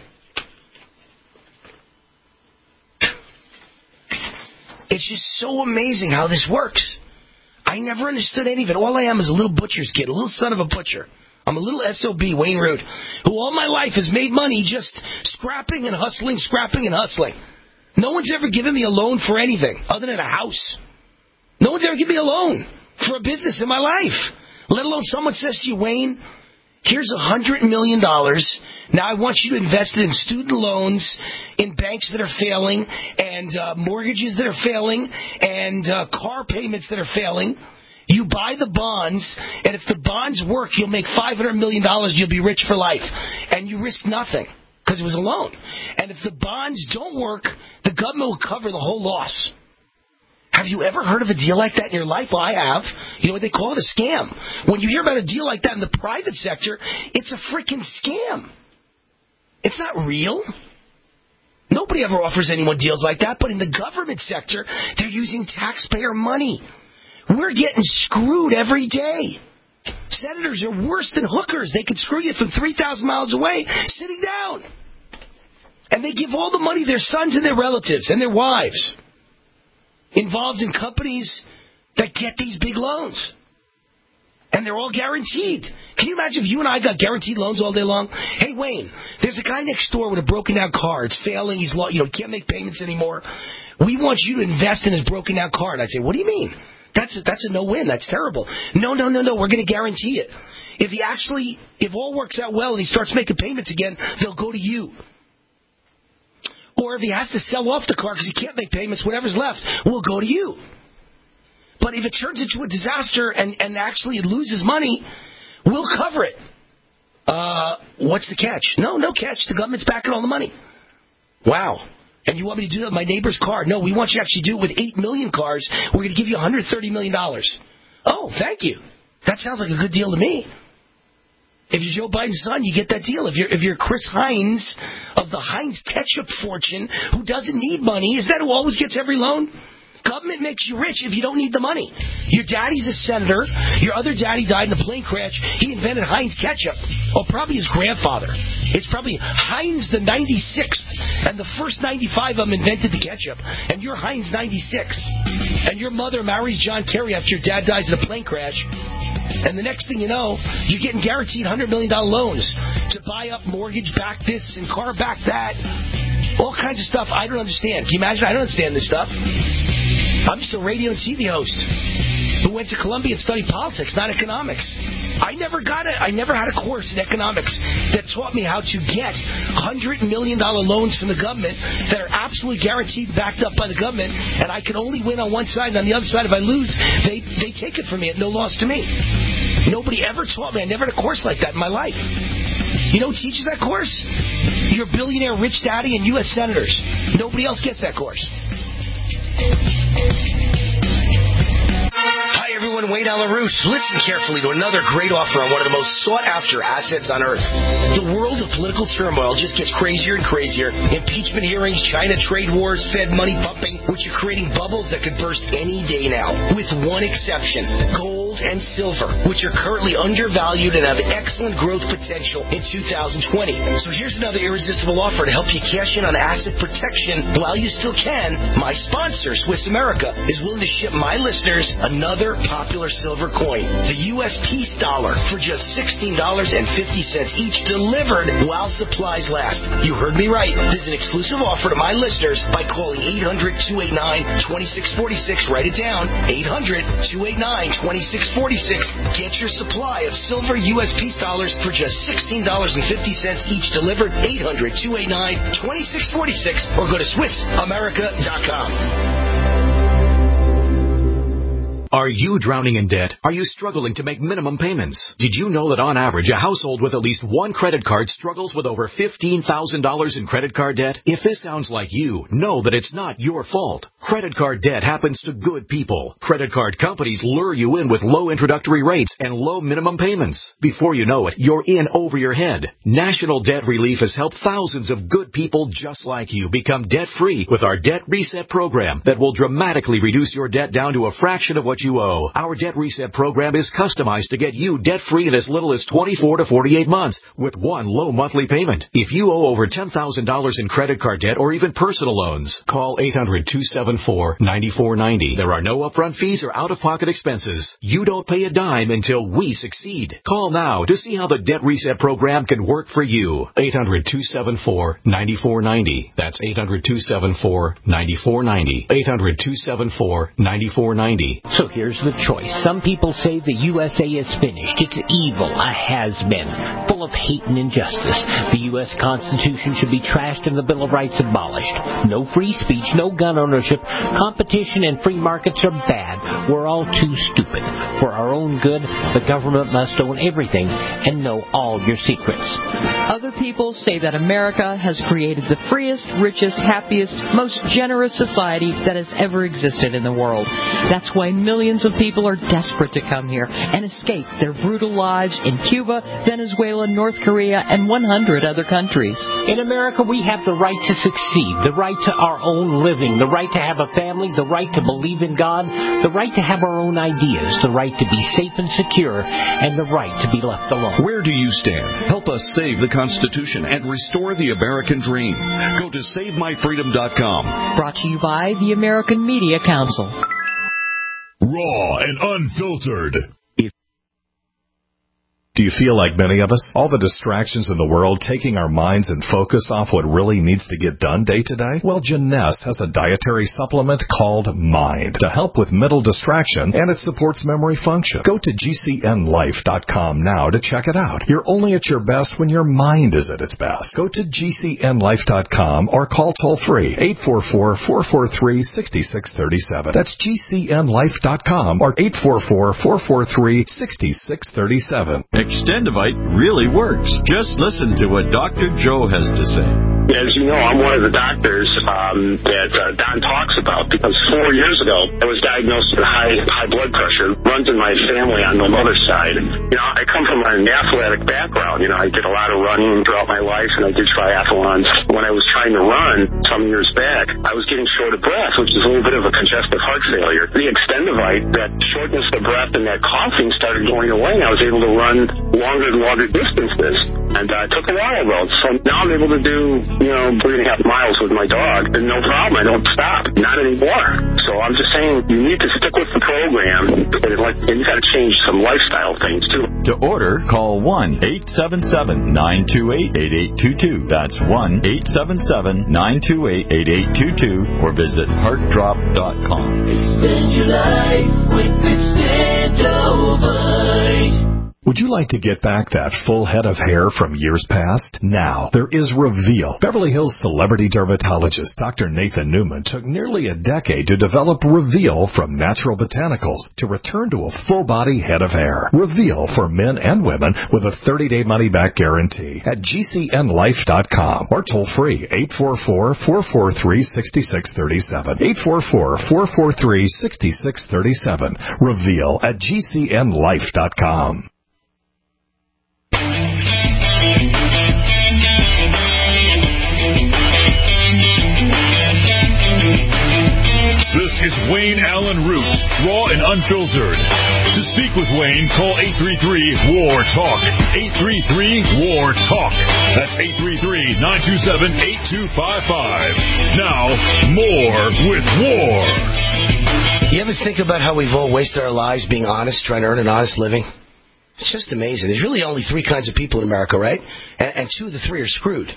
It's just so amazing how this works. I never understood any of it. All I am is a little butcher's kid, a little son of a butcher. I'm a little SOB, Wayne Root, who all my life has made money just scrapping and hustling. No one's ever given me a loan for anything other than a house. No one's ever given me a loan for a business in my life, let alone someone says to you, Wayne, here's $100 million. Now I want you to invest it in student loans, in banks that are failing, and mortgages that are failing, and car payments that are failing. You buy the bonds, and if the bonds work, you'll make $500 million. You'll be rich for life. And you risk nothing because it was a loan. And if the bonds don't work, the government will cover the whole loss. Have you ever heard of a deal like that in your life? Well, I have. You know what they call it? A scam. When you hear about a deal like that in the private sector, it's a freaking scam. It's not real. Nobody ever offers anyone deals like that. But in the government sector, they're using taxpayer money. We're getting screwed every day. Senators are worse than hookers. They can screw you from 3,000 miles away sitting down. And they give all the money their sons and their relatives and their wives involved in companies that get these big loans. And And they're all guaranteed. Can you imagine if you and I got guaranteed loans all day long? Hey, Wayne, there's a guy next door with a broken down car. It's failing. He's can't make payments anymore. We want you to invest in his broken down car. And I'd say, what do you mean? That's a no-win. That's terrible. No. We're going to guarantee it. If all works out well and he starts making payments again, they'll go to you. Or if he has to sell off the car because he can't make payments, whatever's left will go to you. But if it turns into a disaster and actually it loses money, we'll cover it. What's the catch? No catch. The government's backing all the money. Wow. And you want me to do that with my neighbor's car? No, we want you to actually do it with 8 million cars. We're going to give you $130 million. Oh, thank you. That sounds like a good deal to me. If you're Joe Biden's son, you get that deal. If you're Chris Heinz of the Heinz ketchup fortune who doesn't need money, is that who always gets every loan? Government makes you rich if you don't need the money. Your daddy's a senator. Your other daddy died in a plane crash. He invented Heinz ketchup. Or probably his grandfather. It's probably Heinz the 96th. And the first 95 of them invented the ketchup. And you're Heinz 96. And your mother marries John Kerry after your dad dies in a plane crash. And the next thing you know, you're getting guaranteed $100 million loans to buy up mortgage back this and car back that. All kinds of stuff I don't understand. Can you imagine? I don't understand this stuff. I'm just a radio and TV host who went to Columbia and studied politics, not economics. I never had a course in economics that taught me how to get $100 million loans from the government that are absolutely guaranteed, backed up by the government, and I can only win on one side, and on the other side, if I lose, they take it from me at no loss to me. Nobody ever taught me. I never had a course like that in my life. You know who teaches that course? Your billionaire rich daddy and U.S. senators. Nobody else gets that course. Hi everyone, Wayne LaRouche. Listen carefully to another great offer on one of the most sought-after assets on earth. The world of political turmoil just gets crazier and crazier. Impeachment hearings, China trade wars, Fed money pumping, which are creating bubbles that could burst any day now. With one exception, gold and silver, which are currently undervalued and have excellent growth potential in 2020. So here's another irresistible offer to help you cash in on asset protection while you still can. My sponsor, Swiss America, is willing to ship my listeners another popular silver coin, the U.S. Peace Dollar, for just $16.50 each, delivered while supplies last. You heard me right. This is an exclusive offer to my listeners by calling 800-289-2646. Write it down. 800-289-2646. Get your supply of silver U.S. Peace Dollars for just $16.50 each, delivered. 800-289-2646, or go to SwissAmerica.com. Are you drowning in debt? Are you struggling to make minimum payments? Did you know that on average, a household with at least one credit card struggles with over $15,000 in credit card debt? If this sounds like you, know that it's not your fault. Credit card debt happens to good people. Credit card companies lure you in with low introductory rates and low minimum payments. Before you know it, you're in over your head. National Debt Relief has helped thousands of good people just like you become debt-free with our Debt Reset program that will dramatically reduce your debt down to a fraction of what you owe. Our Debt Reset program is customized to get you debt-free in as little as 24 to 48 months with one low monthly payment. If you owe over $10,000 in credit card debt or even personal loans, call 800-274-9490. There are no upfront fees or out-of-pocket expenses. You don't pay a dime until we succeed. Call now to see how the Debt Reset program can work for you. 800-274-9490. That's 800-274-9490. 800-274-9490. So here's the choice. Some people say the USA is finished. It's evil, a has-been, full of hate and injustice. The U.S. Constitution should be trashed and the Bill of Rights abolished. No free speech, no gun ownership. Competition and free markets are bad. We're all too stupid. For our own good, the government must own everything and know all your secrets. Other people say that America has created the freest, richest, happiest, most generous society that has ever existed in the world. That's why millions of people are desperate to come here and escape their brutal lives in Cuba, Venezuela, North Korea, and 100 other countries. In America, we have the right to succeed, the right to our own living, the right to have a family, the right to believe in God, the right to have our own ideas, the right to be safe and secure, and the right to be left alone. Where do you stand? Help us save the Constitution and restore the American dream. Go to SaveMyFreedom.com. Brought to you by the American Media Council. Raw and unfiltered. Do you feel like many of us? All the distractions in the world taking our minds and focus off what really needs to get done day to day? Well, Jeunesse has a dietary supplement called Mind to help with mental distraction, and it supports memory function. Go to GCNLife.com now to check it out. You're only at your best when your mind is at its best. Go to GCNLife.com or call toll-free 844-443-6637. That's GCNLife.com or 844-443-6637. Extendivite really works. Just listen to what Dr. Joe has to say. As you know, I'm one of the doctors that Don talks about, because 4 years ago, I was diagnosed with high blood pressure. Runs in my family on my mother's side. You know, I come from an athletic background. You know, I did a lot of running throughout my life, and I did triathlons. When I was trying to run some years back, I was getting short of breath, which is a little bit of a congestive heart failure. The Extendivite, that shortness of breath and that coughing started going away, and I was able to run longer and longer distances. And it took a while, though. So now I'm able to do, 3.5 miles with my dog, and no problem. I don't stop. Not anymore. So I'm just saying, you need to stick with the program, and you got to change some lifestyle things, too. To order, call 1-877-928-8822. That's 1-877-928-8822, or visit heartdrop.com. Extend your life with Extendivite. Would you like to get back that full head of hair from years past? Now, there is Reveal. Beverly Hills celebrity dermatologist Dr. Nathan Newman took nearly a decade to develop Reveal from natural botanicals to return to a full-body head of hair. Reveal for men and women with a 30-day money-back guarantee at GCNLife.com or toll-free 844-443-6637. 844-443-6637. Reveal at GCNLife.com. This is Wayne Allen Root, raw and unfiltered. To speak with Wayne, call 833-WAR-TALK. 833-WAR-TALK. That's 833-927-8255. Now, more with War. You ever think about how we've all wasted our lives being honest, trying to earn an honest living? It's just amazing. There's really only three kinds of people in America, right? And two of the three are screwed.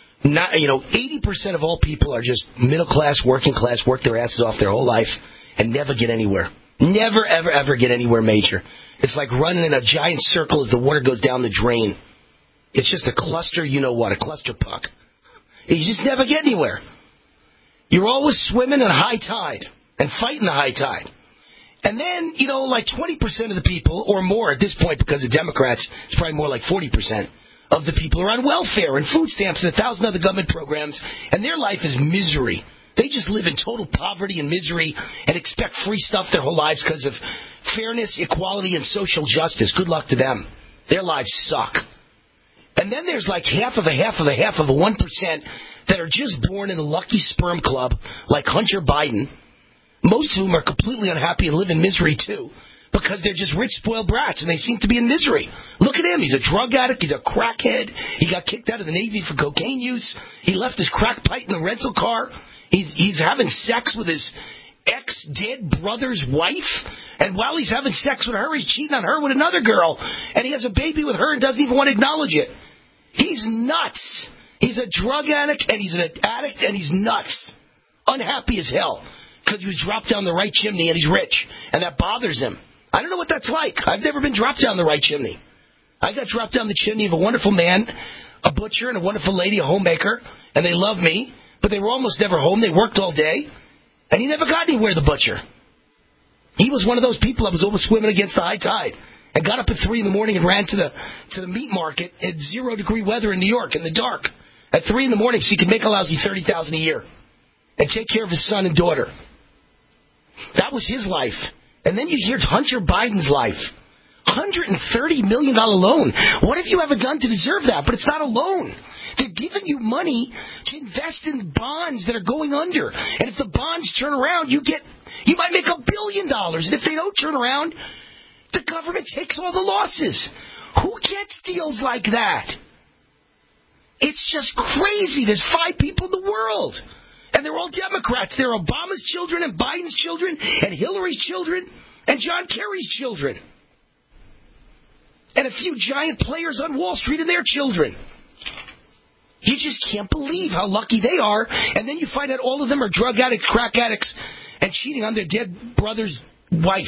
80% of all people are just middle class, working class, work their asses off their whole life and never get anywhere. Never, ever, ever get anywhere major. It's like running in a giant circle as the water goes down the drain. It's just a cluster, a cluster puck. You just never get anywhere. You're always swimming in high tide and fighting the high tide. And then, like 20% of the people, or more at this point because of Democrats, it's probably more like 40%. Of the people are on welfare and food stamps and 1,000 other government programs, and their life is misery. They just live in total poverty and misery and expect free stuff their whole lives because of fairness, equality, and social justice. Good luck to them. Their lives suck. And then there's like half of a 1% that are just born in a lucky sperm club like Hunter Biden. Most of whom are completely unhappy and live in misery, too. Because they're just rich, spoiled brats, and they seem to be in misery. Look at him. He's a drug addict. He's a crackhead. He got kicked out of the Navy for cocaine use. He left his crack pipe in the rental car. He's having sex with his ex-dead brother's wife. And while he's having sex with her, he's cheating on her with another girl. And he has a baby with her and doesn't even want to acknowledge it. He's nuts. He's a drug addict, and he's an addict, and he's nuts. Unhappy as hell. Because he was dropped down the right chimney, and he's rich. And that bothers him. I don't know what that's like. I've never been dropped down the right chimney. I got dropped down the chimney of a wonderful man, a butcher, and a wonderful lady, a homemaker, and they loved me, but they were almost never home. They worked all day, and he never got anywhere, the butcher. He was one of those people that was always swimming against the high tide and got up at 3 a.m. and ran to the meat market at 0-degree weather in New York in the dark at 3 a.m. so he could make a lousy $30,000 a year and take care of his son and daughter. That was his life. And then you hear Hunter Biden's life. $130 million loan. What have you ever done to deserve that? But it's not a loan. They're giving you money to invest in bonds that are going under. And if the bonds turn around, you might make $1 billion. And if they don't turn around, the government takes all the losses. Who gets deals like that? It's just crazy. There's 5 people in the world. And they're all Democrats. They're Obama's children and Biden's children and Hillary's children and John Kerry's children. And a few giant players on Wall Street and their children. You just can't believe how lucky they are. And then you find out all of them are drug addicts, crack addicts, and cheating on their dead brother's wife.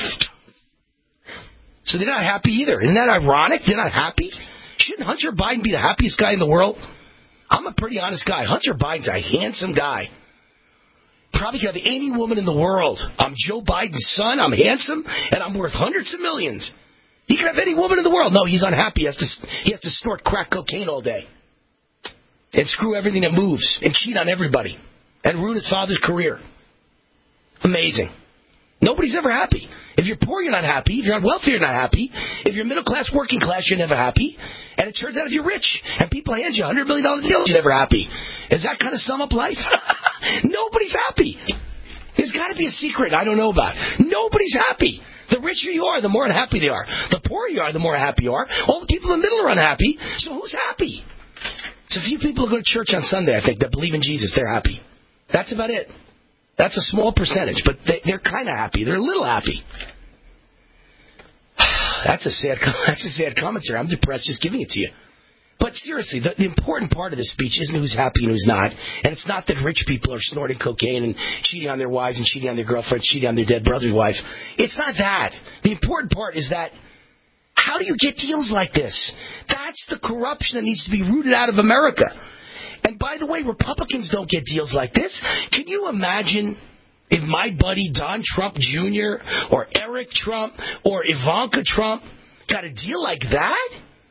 So they're not happy either. Isn't that ironic? They're not happy? Shouldn't Hunter Biden be the happiest guy in the world? I'm a pretty honest guy. Hunter Biden's a handsome guy. Probably could have any woman in the world. I'm Joe Biden's son. I'm handsome, and I'm worth hundreds of millions. He could have any woman in the world. No, he's unhappy. He has to snort crack cocaine all day. And screw everything that moves. And cheat on everybody. And ruin his father's career. Amazing. Nobody's ever happy. If you're poor, you're not happy. If you're not wealthy, you're not happy. If you're middle class, working class, you're never happy. And it turns out if you're rich and people hand you $100 million deals, you're never happy. Does that kind of sum up life? Nobody's happy. There's got to be a secret I don't know about. Nobody's happy. The richer you are, the more unhappy they are. The poorer you are, the more happy you are. All the people in the middle are unhappy. So who's happy? It's a few people who go to church on Sunday, I think, that believe in Jesus. They're happy. That's about it. That's a small percentage, but they're kind of happy. They're a little happy. That's a sad commentary. I'm depressed just giving it to you. But seriously, the important part of this speech isn't who's happy and who's not. And it's not that rich people are snorting cocaine and cheating on their wives and cheating on their girlfriends, cheating on their dead brother's wife. It's not that. The important part is that how do you get deals like this? That's the corruption that needs to be rooted out of America. And by the way, Republicans don't get deals like this. Can you imagine if my buddy Don Trump Jr. or Eric Trump or Ivanka Trump got a deal like that?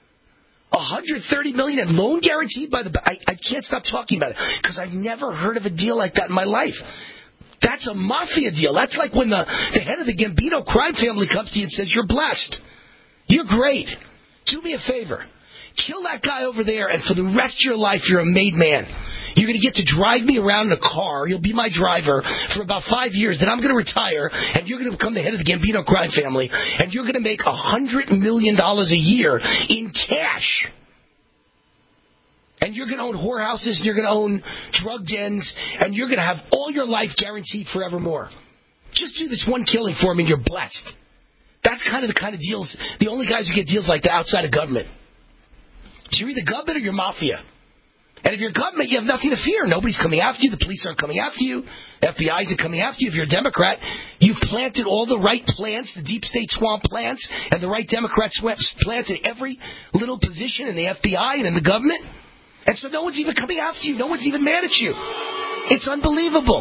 $130 million in loan guaranteed by the bank. I can't stop talking about it because I've never heard of a deal like that in my life. That's a mafia deal. That's like when the head of the Gambino crime family comes to you and says, you're blessed. You're great. Do me a favor. Kill that guy over there, and for the rest of your life, you're a made man. You're going to get to drive me around in a car. You'll be my driver for about 5 years. Then I'm going to retire, and you're going to become the head of the Gambino crime family, and you're going to make $100 million a year in cash. And you're going to own whorehouses, and you're going to own drug dens, and you're going to have all your life guaranteed forevermore. Just do this one killing for me, and you're blessed. That's kind of deals, the only guys who get deals like that outside of government. You're either government or you're mafia. And if you're government, you have nothing to fear. Nobody's coming after you. The police aren't coming after you. FBI isn't coming after you. If you're a Democrat, you've planted all the right plants, the deep state swamp plants, and the right Democrats planted every little position in the FBI and in the government. And so no one's even coming after you. No one's even mad at you. It's unbelievable.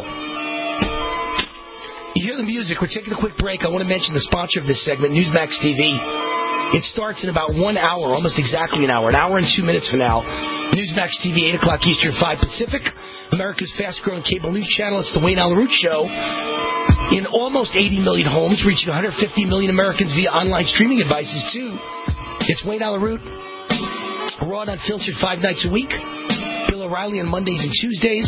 You hear the music. We're taking a quick break. I want to mention the sponsor of this segment, Newsmax TV. It starts in about 1 hour, almost exactly an hour and 2 minutes from now. Newsmax TV, 8 o'clock Eastern, 5 Pacific. America's fast-growing cable news channel. It's the Wayne Allyn Root Show. In almost 80 million homes, reaching 150 million Americans via online streaming devices, too. It's Wayne Allyn Root. Raw and Unfiltered 5 nights a week. Bill O'Reilly on Mondays and Tuesdays.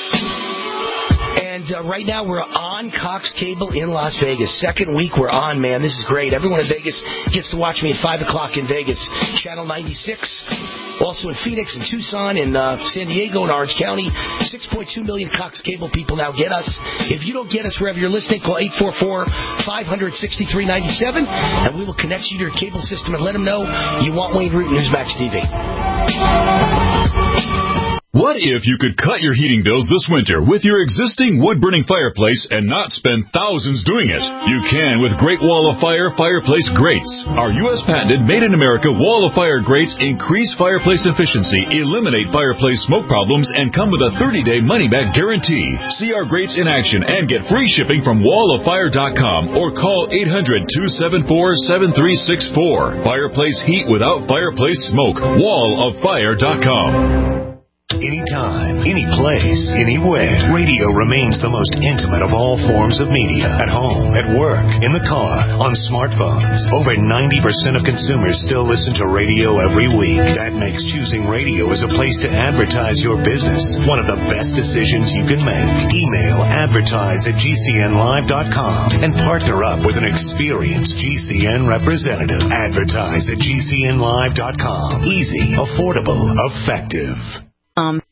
And right now we're on Cox Cable in Las Vegas. Second week we're on, man. This is great. Everyone in Vegas gets to watch me at 5 o'clock in Vegas. Channel 96. Also in Phoenix and Tucson and San Diego and Orange County. 6.2 million Cox Cable people now get us. If you don't get us wherever you're listening, call 844-500-6397 and we will connect you to your cable system and let them know you want Wayne Root Newsmax TV. What if you could cut your heating bills this winter with your existing wood-burning fireplace and not spend thousands doing it? You can with Great Wall of Fire fireplace grates. Our U.S. patented made-in-America Wall of Fire grates increase fireplace efficiency, eliminate fireplace smoke problems, and come with a 30-day money-back guarantee. See our grates in action and get free shipping from walloffire.com or call 800-274-7364. Fireplace heat without fireplace smoke. walloffire.com. Anytime, any place, anywhere, radio remains the most intimate of all forms of media. At home, at work, in the car, on smartphones. Over 90% of consumers still listen to radio every week. That makes choosing radio as a place to advertise your business one of the best decisions you can make. Email advertise@gcnlive.com and partner up with an experienced GCN representative. Advertise@gcnlive.com. Easy, affordable, effective.